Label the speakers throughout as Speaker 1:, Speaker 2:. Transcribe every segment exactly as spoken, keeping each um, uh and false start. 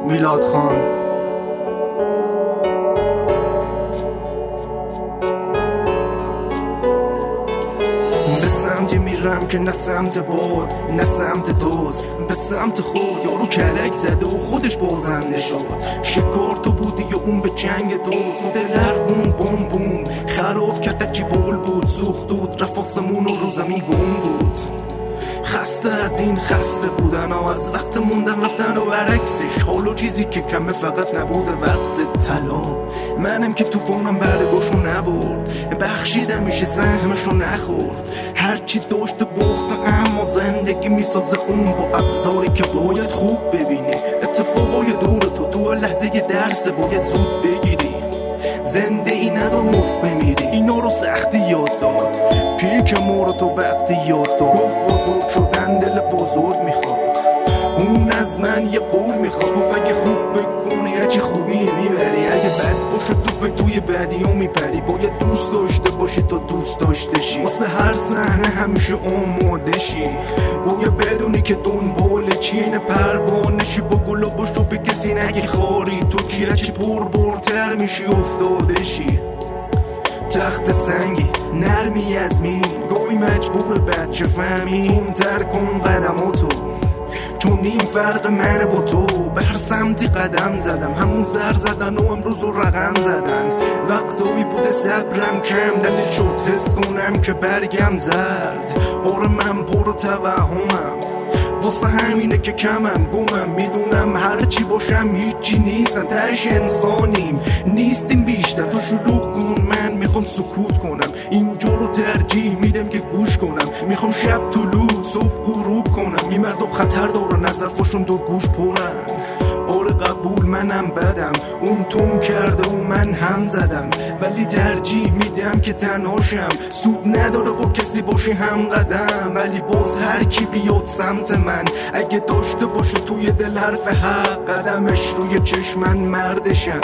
Speaker 1: میلاد خان. به سمتی میرم که نه سمت باد نه سمت دوست، به سمت خود. یارو کلک زده و خودش بازنده شد. شکار تو بودی یا اون به جنگ دوست؟ بوده لربون بوم بوم خراب کرده چی بول بود، سوخت دود رفت آسمون و رو زمین گم بود. خسته از این خسته بودن ها، از وقت موندن رفتن و برعکسش. حال و چیزی که کمه فقط نبوده وقت طلا. منم که توفانم برگوشو نبرد، بخشیدم میشه سهمشو نخورد. هرچی داشت باخته اما زندگی میسازه اون با ابزاری که باید خوب ببینی. اتفاقای دور تو تو لحظه درس باید زود بگیری. زنده این از اون مفت بمیری، اینا رو سختی یاد داد. پیک ما رو تو وقتی یاد داد. گفت بزرگ شدن دل بزرگ میخواد، اون از من یه قول میخواد. گفت اگه خوب فکر کنی هرچی خوبی میبری، اگه بد باشه تو فکر توی بدی ها میپری. باید دوست داشته باشی تا دوست داشته شی، واسه هر صحنه همیشه آماده شی. باید بدونی که دنبال چین پروانشی، با گلا باشو به کسی نگی خاری. تو کیه چی پر برتر میشی افتاده شی. تخت سنگی نرمی از می گوی مجبور بچه فهمی. اونتر کن قدماتو چون این فرق من با تو. به هر سمتی قدم زدم، همون سر زدن و امروز رو رقم زدن. وقتایی بوده صبرم کم، دلیل شد حس کنم که برگم زرد. آره من پر توهمم، واسه همینه که کمم گمم. میدونم هرچی باشم هیچی نیستم، تش انسانیم نیستیم بیشتر. تو شلوغ کن من میخوام سکوت کنم، اینجا رو ترجیح میدم که گوش کنم. میخوام شب طلوع صبح غروب کنم. این مردم خطر داره نظر فاشون دو گوش پرن. آره قبول منم بدم، اون تون کرده و من هم زدم. ولی ترجیح میدم که تنهاشم، سود نداره با کسی باشی هم قدم. ولی باز هر کی بیاد سمت من، اگه داشته باشه توی دل حرف حق، قدمش روی چشمن مردشم.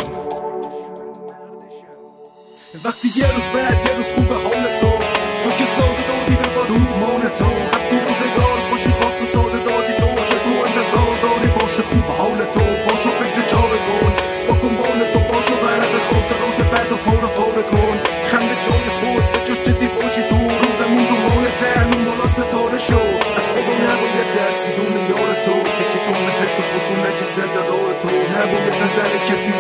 Speaker 1: وقتی یه روز بعد یه روز خوب حال تو، تو که ساده دادی به بادومان تو. حتی روزگار خوشی خواست و ساده دادی تو، که تو انتظار داری باشه خوب حال تو. باشو فکر چاره کن، بکن بال تو. باشو برق خاطرات بد و پاره پاره کن. خنده جای خود بجاش جدی باشی تو. رو زمین دنبال ترنون بالا ستاره شو. از خدا نباید ترسی دونه یار تو. تکی کن بهش و خودونه که سد راه تو. نباید نظر که